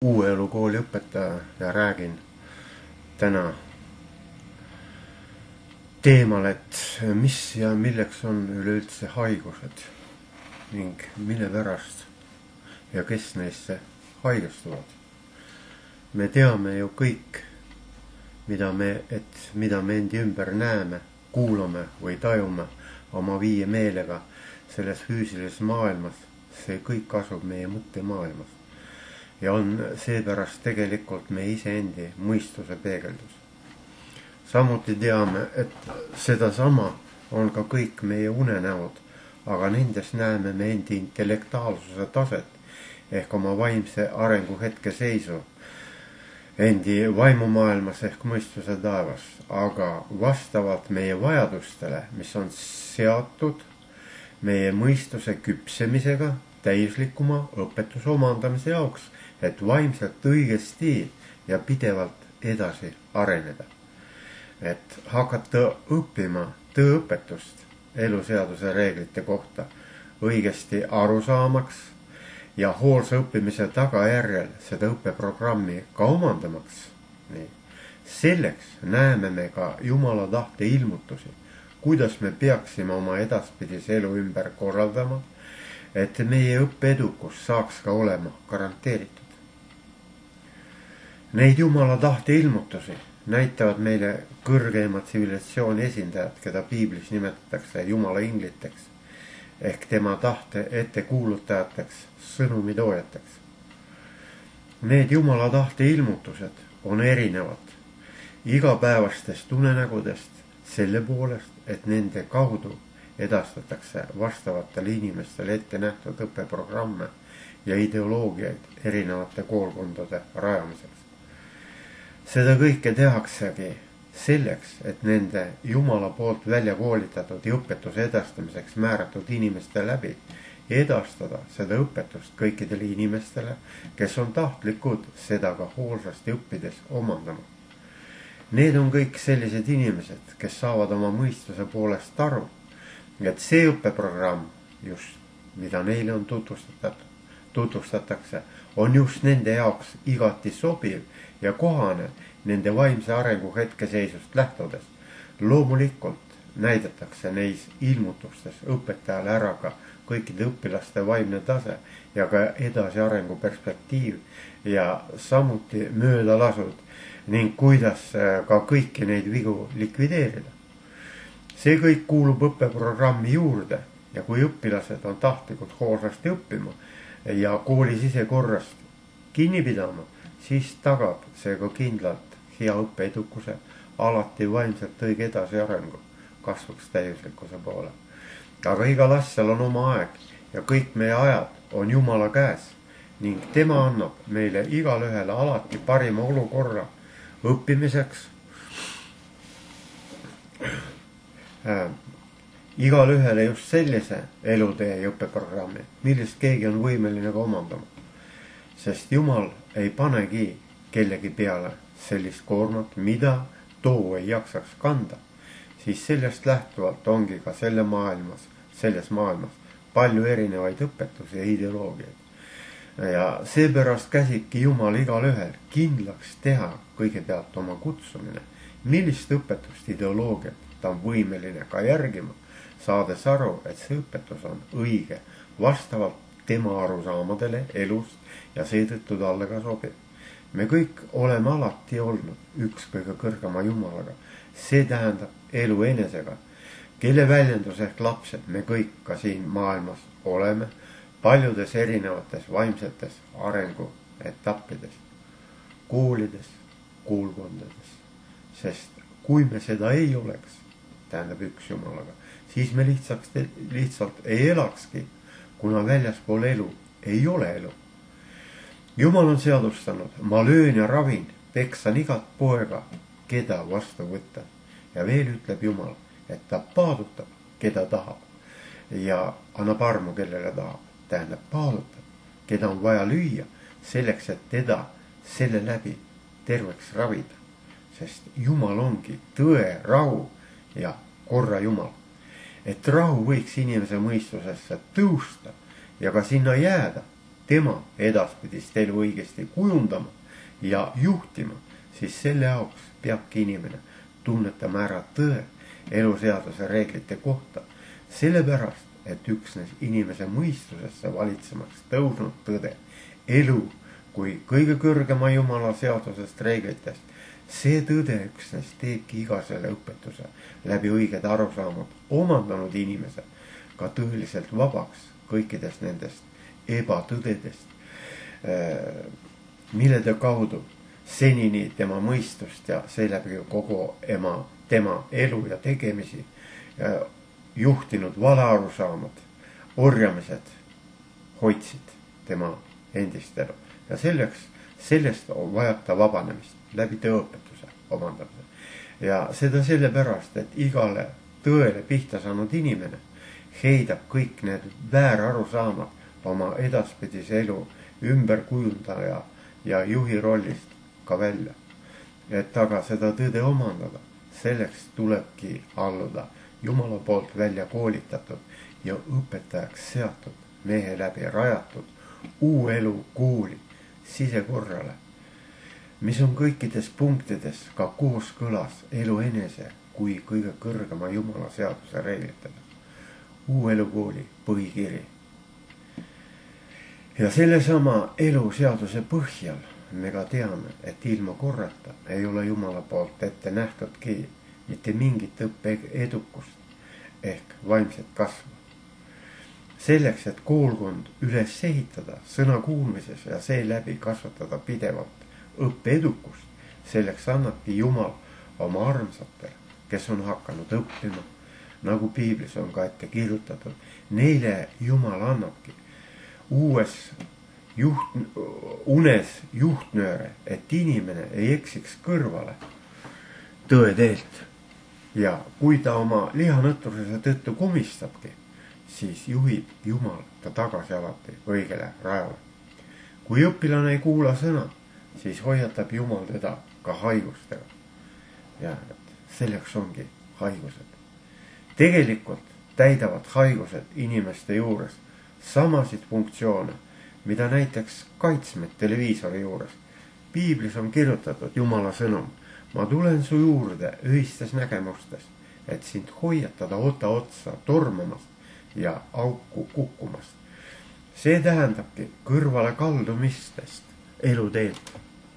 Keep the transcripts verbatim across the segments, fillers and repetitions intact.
Uue elu kooli õpetaja ja räägin täna teemal, et mis ja milleks on üleüldse haigused ning mille pärast ja kes neisse haigestuvad. Me teame ju kõik, mida me, et mida me endi ümber näeme, kuulame või tajume oma viie meelega selles füüsilises maailmas. See kõik asub meie mõttemaailmas ja on seepärast tegelikult meie iseendi mõistuse peegeldus. Samuti teame, et sedasama on ka kõik meie unenäod, aga nendes näeme me endi intellektaalsuse taset ehk oma vaimse arengu hetke seisu, endi vaimumaailmas ehk mõistuse taevas, aga vastavalt meie vajadustele, mis on seatud meie mõistuse küpsemisega täislikuma õpetuse omandamise jaoks, et vaimselt õigesti ja pidevalt edasi areneda. Et hakata õppima tõeõpetust eluseaduse reeglite kohta õigesti aru saamaks ja hoolsa õppimise tagajärjel seda õppeprogrammi ka omandamaks. Nii. Selleks näeme me ka Jumala tahte ilmutusi, kuidas me peaksime oma edaspidise elu ümber korraldama, et meie õppeedukus saaks ka olema garanteeritud. Neid Jumala tahte ilmutusi näitavad meile kõrgeimad tsivilisatsiooni esindajad, keda piiblis nimetatakse Jumala ingliteks ehk tema tahte ettekuulutajateks, sõnumitoojateks. Need Jumala tahte ilmutused on erinevad igapäevastest unenägudest selle poolest, et nende kaudu edastatakse vastavatele inimestele ette nähtud õppeprogramme ja ideoloogiaid erinevate koolkondade rajamiseks. Seda kõike tehaksegi selleks, et nende Jumala poolt välja koolitatud ja õpetuse edastamiseks määratud inimeste läbi edastada seda õpetust kõikidele inimestele, kes on tahtlikud seda ka hoolsasti õppides omandama. Need on kõik sellised inimesed, kes saavad oma mõistuse poolest aru, et see õppeprogramm, just mida neile on tutvustatud, tutvustatakse, on just nende jaoks igati sobiv ja kohane nende vaimse arengu hetkeseisust lähtudes. Loomulikult näidatakse neis ilmutustes õpetajale ära ka kõikide õpilaste vaimne tase ja ka edasi arengu perspektiiv ja samuti möödalasud ning kuidas ka kõiki neid vigu likvideerida. See kõik kuulub õppeprogrammi juurde ja kui õpilased on tahtlikud hoolsasti õppima ja kooli sisekorrast kinni pidama, siis tagab see ka kindlalt hea õppeedukuse, alati vaimselt õige edasi arengu, kasvuks täiuslikkuse poole. Aga igal asjal on oma aeg ja kõik meie ajad on Jumala käes ning tema annab meile igal ühele alati parima olukorra õppimiseks, äh, igal ühele just sellise elutee ja õppeprogrammi, millest keegi on võimeline ka omandama. Sest Jumal ei panegi kellegi peale sellist koormat, mida too ei jaksaks kanda, siis sellest lähtuvalt ongi ka selle maailmas, selles maailmas palju erinevaid õpetusi ja ideoloogiaid. Ja seepärast käsibki Jumal igal ühel kindlaks teha kõigepealt oma kutsumine, millist õpetust ideoloogiat ta on võimeline ka järgima, saades aru, et see õpetus on õige vastavalt tema arusaamadele elust ja seetõttu talle ka sobib. Me kõik oleme alati olnud üks kõige kõrgema Jumalaga, see tähendab elu enesega, kelle väljendus ehk lapsed me kõik ka siin maailmas oleme, paljudes erinevates vaimsetes arenguetappides, koolides, koolkondades. Sest kui me seda ei oleks, tähendab üks Jumalaga, siis me lihtsalt, lihtsalt ei elakski, kuna väljaspool elu ei ole elu. Jumal on seadustanud, ma löön ja ravin, peksan igat poega, keda vastu võtta. Ja veel ütleb Jumal, et ta paadutab, keda tahab ja annab armu, kellele tahab. Tähendab paadutab, keda on vaja lüüa selleks, et teda selle läbi terveks ravida. Sest Jumal ongi tõe, rahu ja korra Jumal. Et rahu võiks inimese mõistusesse tõusta ja ka sinna jääda, tema edaspidist elu õigesti kujundama ja juhtima, siis selle jaoks peabki inimene tunnetama ära tõe eluseaduse reeglite kohta, sellepärast, et üksnes inimese mõistusesse valitsemaks tõusnud tõde, elu kui kõige kõrgema Jumala seadusest reeglitest, see tõde üksnes teebki iga selle õpetuse läbi õiged arusaamad omandanud inimese ka tõeliselt vabaks kõikidest nendest ebatõdedest, millede kaudu senini tema mõistust ja seeläbi kogu ema, tema elu ja tegemisi juhtinud valearusaamad, orjamised hoidsid tema endist elu. Ja selleks, sellest vajab ta vabanemist läbi tõeõpetuse omandamise. Ja seda sellepärast, et igale tõele pihta saanud inimene heidab kõik need väärarusaamad oma edaspidise elu ümberkujundaja ja juhi rollist ka välja. Et aga seda tõde omandada, selleks tulebki alluda Jumala poolt välja koolitatud ja õpetajaks seatud mehe läbi rajatud uue elu kooli sisekorrale, mis on kõikides punktides ka kooskõlas elu enese kui kõige kõrgema Jumala seaduse reeglitele. Uue elu kooli põhikiri. Ja sellesama elu seaduse põhjal me ka teame, et ilma korrata ei ole Jumala poolt ette nähtudki mitte mingit õppe edukust ehk vaimset kasvu. Selleks, et koolkond üles ehitada sõna kuulmises ja seeläbi kasvatada pidevalt õppe edukust, selleks annabki Jumal oma armsatele, kes on hakanud õppima, nagu piiblis on ka ette kirjutatud, neile Jumal annabki uues juht, unes juhtnööre, et inimene ei eksiks kõrvale tõe teelt. Ja kui ta oma lihanõtruse tõttu komistabki, siis juhib Jumal ta tagasi alati õigele rajale. Kui õpilane ei kuula sõna, siis hoiatab Jumal teda ka haigustega. Ja selleks ongi haigused. Tegelikult täidavad haigused inimeste juures samasid funktsioone, mida näiteks kaitsmed televiisori juures. Piiblis on kirjutatud Jumala sõnum. Ma tulen su juurde ühistes nägemustes, et sind hoiatada ota otsa tormamast ja auku kukkumast. See tähendabki kõrvale kaldumistest eluteelt,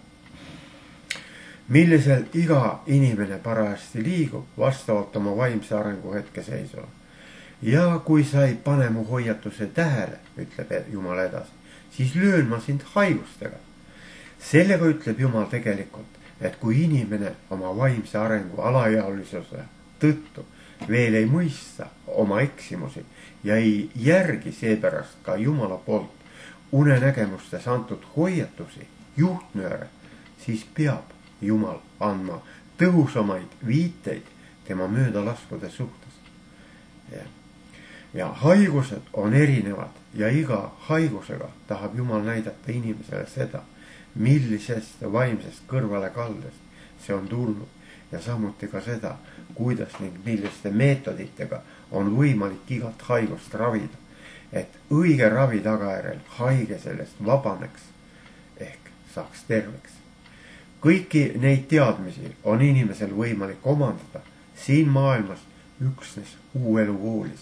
millisel iga inimene parajasti liigub vastavalt oma vaimse arengu hetkeseisule. Ja kui sa ei pane mu hoiatuse tähele, ütleb Jumal edasi, siis löön ma sind haigustega. Sellega ütleb Jumal tegelikult, et kui inimene oma vaimse arengu alaealisuse tõttu veel ei mõista oma eksimusi ja ei järgi seepärast ka Jumala poolt unenägemustes antud hoiatusi, juhtnööre, siis peab Jumal andma tõhusamaid viiteid tema möödalaskude suhtes. Ja, ja haigused on erinevad ja iga haigusega tahab Jumal näidata inimesele seda, millisest vaimsest kõrvale kaldest see on tulnud ja samuti ka seda, kuidas ning milliste meetoditega on võimalik igat haigust ravida, et õige ravi tagajärjel haige sellest vabaneks ehk saaks terveks. Kõiki neid teadmisi on inimesel võimalik omandada siin maailmas üksnes uue elu koolis,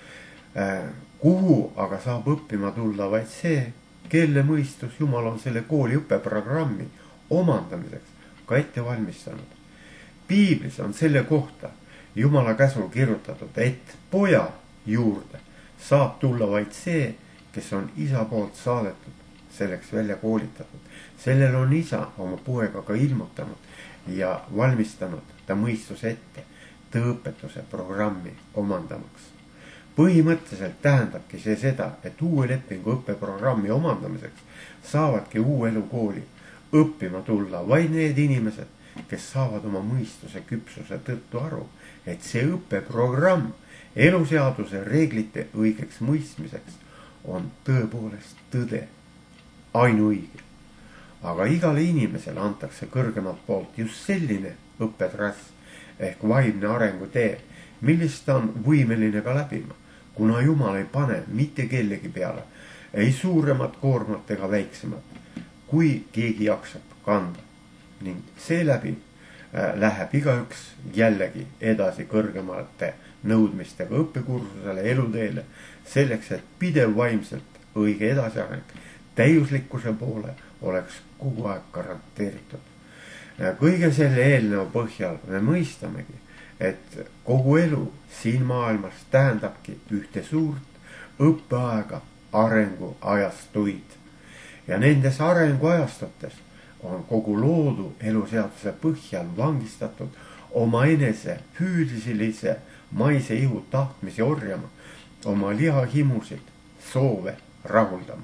kuhu aga saab õppima tulla vaid see, kelle mõistus Jumal on selle kooli õppeprogrammi omandamiseks ka ette valmistanud. Piiblis on selle kohta Jumala käsul kirjutatud, et poja juurde saab tulla vaid see, kes on isa poolt saadetud, selleks välja koolitatud. Sellel on isa oma poega ka ilmutanud ja valmistanud ta mõistuse ette tõõpetuse programmi omandamaks. Põhimõtteliselt tähendabki see seda, et uue lepingu õppeprogrammi omandamiseks saavadki uue elu kooli õppima tulla vaid need inimesed, kes saavad oma mõistuse küpsuse tõttu aru, et see õppeprogramm eluseaduse reeglite õigeks mõistmiseks on tõepoolest tõde, ainuõige. Aga igale inimesele antakse kõrgemalt poolt just selline õppetrass ehk vaimne arengutee, millist ta on võimeline ka läbima, kuna Jumal ei pane mitte kellegi peale ei suuremat koormat ega väiksemat, kui keegi jaksab kanda. Ning seeläbi läheb igaüks jällegi edasi kõrgemate nõudmistega õppekursusele, eluteele, selleks, et pidev vaimselt õige edasiareng täiuslikkuse poole oleks kogu aeg garanteeritud. Kõige selle eelnõu põhjal me mõistamegi, et kogu elu siin maailmas tähendabki ühte suurt õppeaega, arenguajastuid. Ja nendes arenguajastutes on kogu loodu eluseaduse põhjal vangistatud oma enese füüsilise maise ihu tahtmisi orjama, oma lihahimusid, soove rahuldama.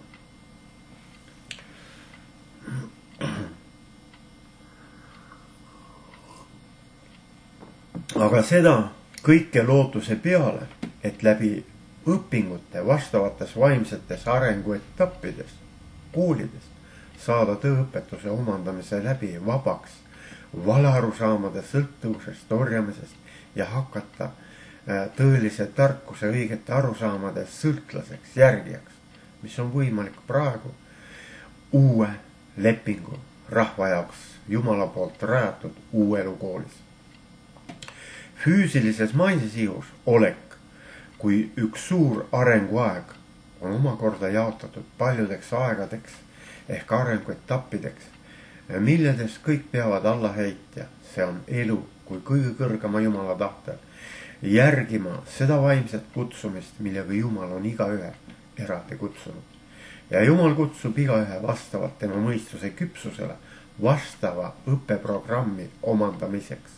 Aga seda kõike lootuse peale, et läbi õpingute vastavates vaimsetes arenguetappides, koolides, saada tõeõpetuse omandamise läbi vabaks valearusaamade sõltuvusest, orjamisest ja hakata tõelise tarkuse õigete arusaamade sõltlaseks, järgijaks, mis on võimalik praegu uue lepingu rahva jaoks Jumala poolt rajatud uue elukoolis. Füüsilises maises ihus olek, kui üks suur arenguaeg on omakorda jaotatud paljudeks aegadeks ehk arenguetappideks, milledes kõik peavad allaheitja, see on elu kui kõige kõrgema Jumala tahtel, järgima seda vaimset kutsumist, millega Jumal on igaühe eraldi kutsunud. Ja Jumal kutsub igaühe vastavalt tema mõistuse küpsusele vastava õppeprogrammi omandamiseks.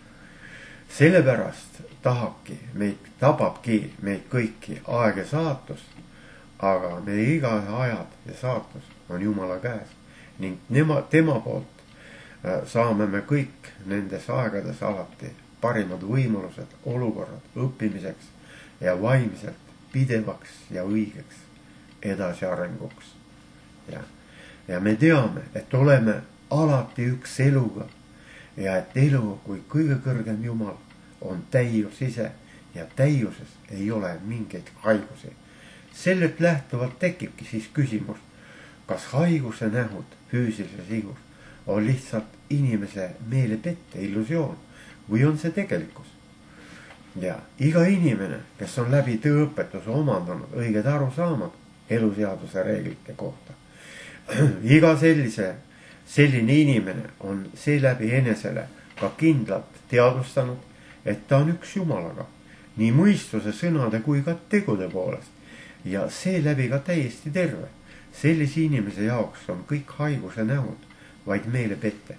Sellepärast tahabki, meid, tababki meid kõiki aeg ja saatus, aga meie igaühe ajad ja saatus on Jumala käes ning nema, tema poolt saame me kõik nendes aegades alati parimad võimalused, olukorrad õppimiseks ja vaimselt pidevaks ja õigeks edasiarenguks. Ja, ja me teame, et oleme alati üks eluga ja et elu kui kõige kõrgem Jumal on täius ise ja täiuses ei ole mingeid haigusi. Sellelt lähtuvalt tekibki siis küsimus, kas haiguse nähud füüsilises ihus on lihtsalt inimese meelepette, illusioon või on see tegelikkus. Ja iga inimene, kes on läbi tõeõpetuse omandanud õiged arusaamad eluseaduse reeglite kohta, iga sellise, selline inimene on seeläbi enesele ka kindlalt teadvustanud, et ta on üks Jumalaga, nii mõistuse, sõnade kui ka tegude poolest ja seeläbi ka täiesti terve. Sellise inimese jaoks on kõik haiguse nähud vaid meelepette.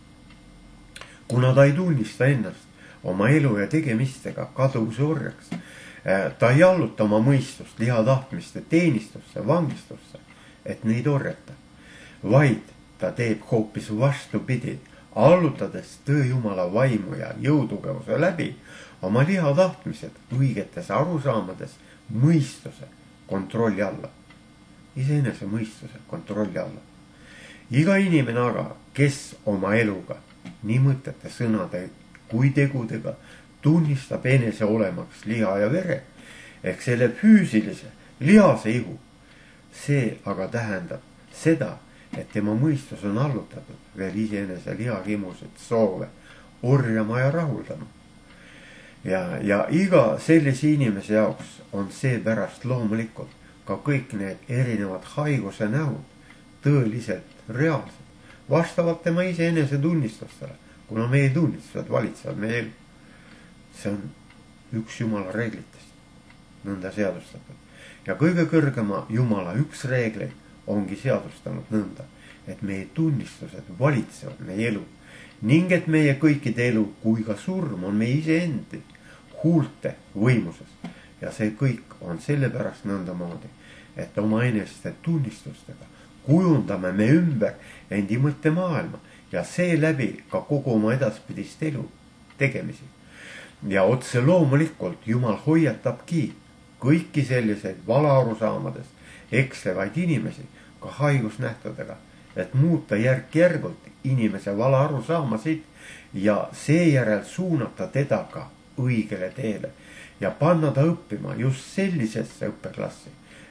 Kuna ta ei tunnista ennast oma elu ja tegemistega kaduvuse orjaks, ta ei alluta oma mõistust, liha tahtmiste teenistusse, vangistusse, et neid orjata, vaid ta teeb hoopis vastupidi, allutades tõe Jumala vaimu ja jõutugevuse läbi oma liha tahtmised õigetes arusaamades mõistuse kontrolli alla. Iseenese mõistuse kontrolli alla. Iga inimene aga, kes oma eluga, nii mõtete, sõnade kui tegudega, tunnistab enese olemaks liha ja vere, ehk selle füüsilise, lihase ihu. See aga tähendab seda, et tema mõistus on allutatud veel iseenese lihakimusid, soove, orjama ja rahuldama. Ja, ja iga sellise inimese jaoks on seepärast loomulikult ka kõik need erinevad haiguse nähud tõeliselt reaalsed, vastavalt tema iseenese tunnistustele, kuna meie tunnistused valitsevad meie elu. See on üks Jumala reeglitest, nõnda seadustatud. Ja kõige kõrgema Jumala üks reegleid ongi seadustanud nõnda, et meie tunnistused valitsevad meie elu ning et meie kõikide elu kui ka surm on meie iseendi huulte võimuses. Ja see kõik on sellepärast nõndamoodi, et oma eneste tunnistustega kujundame me ümber endi mõttemaailma ja seeläbi ka kogu oma edaspidist elu tegemisi. Ja otse loomulikult Jumal hoiatabki kõiki selliseid valaarusaamades ekslevaid inimesi ka haigusnähtudega, et muuta järk-järgult inimese valaarusaamasid ja seejärel suunata teda ka õigele teele ja panna ta õppima just sellisesse õppeklassi,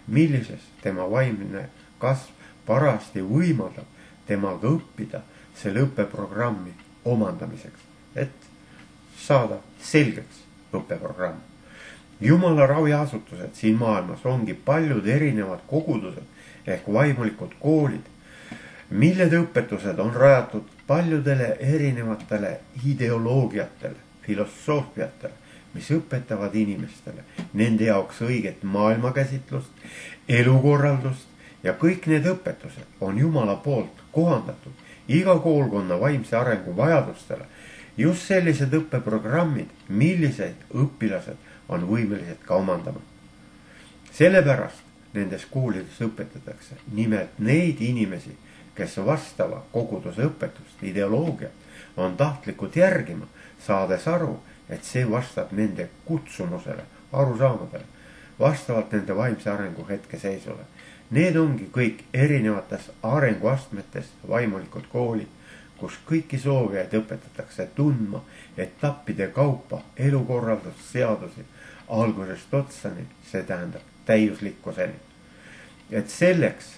millises tema vaimne kasv parasti võimaldab temaga õppida selle õppeprogrammi omandamiseks, et saada selgeks õppeprogramm. Jumala raviasutused siin maailmas ongi paljud erinevad kogudused ehk vaimulikud koolid, millede õpetused on rajatud paljudele erinevatele ideoloogiatele, filosoofiatele, mis õpetavad inimestele nende jaoks õiget maailmakäsitlust, elukorraldust ja kõik need õpetused on Jumala poolt kohandatud iga koolkonna vaimse arengu vajadustele. Just sellised õppeprogrammid, millised õpilased on võimelised ka omandama. Sellepärast nendes koolides õpetatakse nimelt neid inimesi, kes vastava koguduse õpetust, ideoloogiat on tahtlikud järgima, saades aru, et see vastab nende kutsumusele, arusaamadele, vastavalt nende vaimse arengu hetkeseisule. Need ongi kõik erinevates arenguastmetes vaimulikud koolid, kus kõiki soovijaid õpetatakse tundma etappide kaupa elukorraldust, seadusi, algusest otsani, see tähendab täiuslikkuseni. Et selleks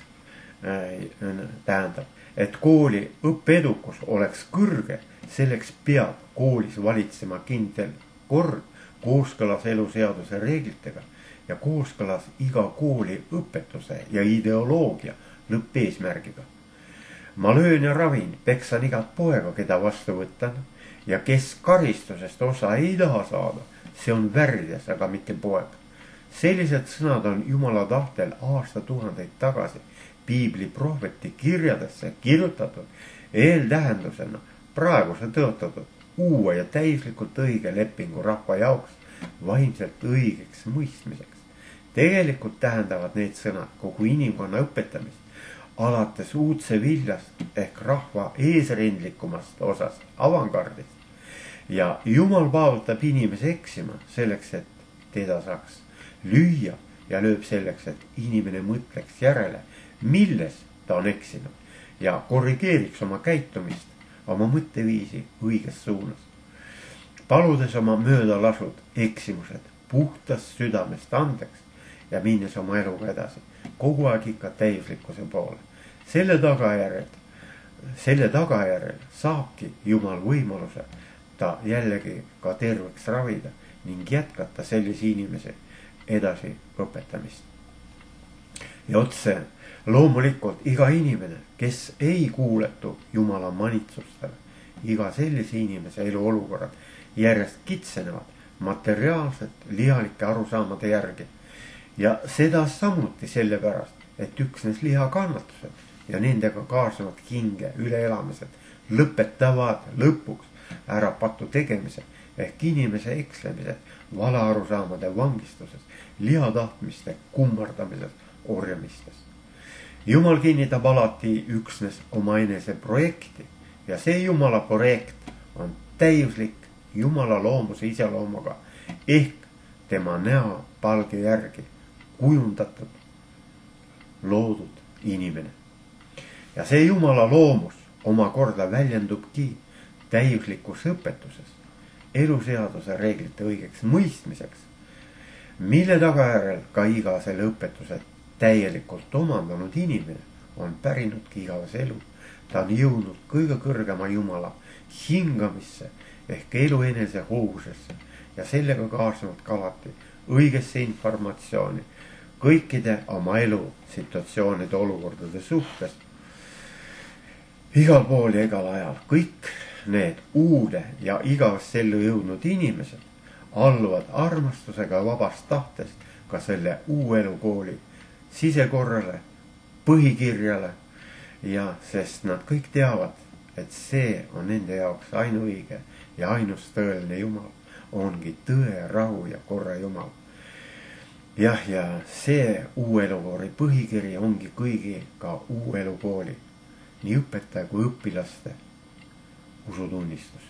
äh, tähendab, et kooli õppeedukus oleks kõrge, selleks peab koolis valitsema kindel kord kooskõlas eluseaduse reeglitega ja kooskõlas iga kooli õpetuse ja ideoloogia lõppeesmärgiga. Ma löön ja ravin, peksan igat poega, keda vastu võtan, ja kes karistusest osa ei taha saada, see on värdjas, aga mitte poeg. Sellised sõnad on Jumala tahtel aastatuhandeid tagasi Piibli prohveti kirjadesse kirjutatud eeltähendusena praeguse tõotatud uue ja täislikult õige lepingu rahva jaoks vaimselt õigeks mõistmiseks. Tegelikult tähendavad need sõnad kogu inimkonna õpetamist, alates uudse viljast ehk rahva eesrindlikumast osast, avangardist. Ja Jumal paotab inimese eksima selleks, et teda saaks lüüa ja lööb selleks, et inimene mõtleks järele, milles ta on eksinud ja korrigeeriks oma käitumist, oma mõtteviisi õiges suunas. Paludes oma möödalasud, eksimused puhtast südamest andeks ja minnes oma eluga edasi, kogu aeg ikka täiuslikkuse poole. Selle tagajärjel, selle tagajärjel saabki Jumal võimaluse ta jällegi ka terveks ravida ning jätkata sellise inimese edasi õpetamist. Ja otse loomulikult iga inimene, kes ei kuuletu Jumala manitsustele, iga sellise inimese eluolukorrad järjest kitsenevad materiaalselt lihalike arusaamade järgi. Ja seda samuti sellepärast, et üksnes lihakannatused ja nendega kaasnevad hinge üleelamised lõpetavad lõpuks ära patu tegemised ehk inimese ekslemised vale arusaamade vangistuses, lihatahtmiste kummardamises, orjamistes. Jumal kinnitab alati üksnes oma enese projekti ja see Jumala projekt on täiuslik Jumala loomuse iseloomuga ehk tema näo palge järgi kujundatud, loodud inimene. Ja see Jumala loomus omakorda väljendubki täiuslikus õpetuses, eluseaduse reeglite õigeks mõistmiseks, mille tagajärjel ka iga selle õpetuse täielikult omandanud inimene on pärinudki igavese elu. Ta on jõudnud kõige kõrgema Jumala hingamisse ehk elu enese hoogusesse ja sellega kaasnevad ka alati õigesse informatsiooni kõikide oma elu situatsioonide olukordade suhtes. Igal pool ja igal ajal kõik need uude ja igavesse ellu jõudnud inimesed alluvad armastusega vabast tahtest ka selle uue elukooli sisekorrale, põhikirjale ja sest nad kõik teavad, et see on nende jaoks ainuõige ja ainus tõeline Jumal, ongi tõe, rahu ja korra Jumal. Jah, ja see uue elukooli põhikiri ongi kõigi ka uue elukooli, nii õpetaja kui õpilaste usutunnistus.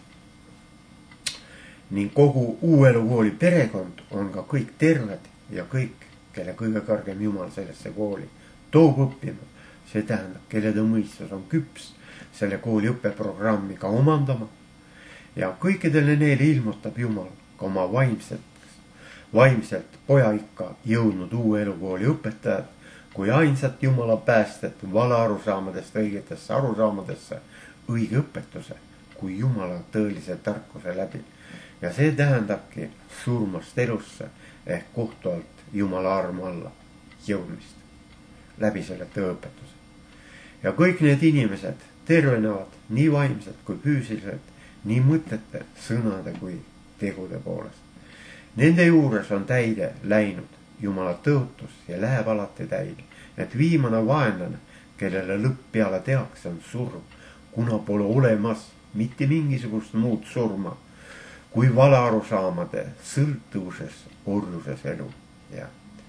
Ning kogu uue elukooli perekond on ka kõik terved ja kõik, kelle kõige kõrgem Jumal sellesse kooli toob õppima. See tähendab, kellede mõistus on küps selle kooli õppeprogrammi ka omandama ja kõikidele neile ilmutab Jumal ka oma vaimseks, vaimselt pojaikka jõudnud uue elukooli õpetajad kui ainsat Jumala päästet valearusaamadest õigetesse arusaamadesse õige õpetuse kui Jumala tõelise tarkuse läbi. Ja see tähendabki surmast elusse ehk kohtu alt Jumala armu alla jõudmist läbi selle tõeõpetuse. Ja kõik need inimesed tervenevad nii vaimselt kui füüsiliselt, nii mõtete, sõnade kui tegude poolest. Nende juures on täide läinud Jumala tõotus ja läheb alati täide, et viimane vaenlane, kellele lõpp peale tehakse, on surm, kuna pole olemas mitte mingisugust muud surma kui valearusaamade sõltuvuses, orjuses elu. Ja,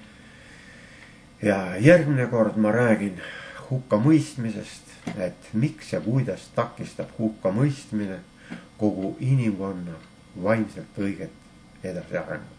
ja järgmine kord ma räägin hukkamõistmisest, et miks ja kuidas takistab hukkamõistmine kogu inimkonna vaimselt õiget edasi arengut.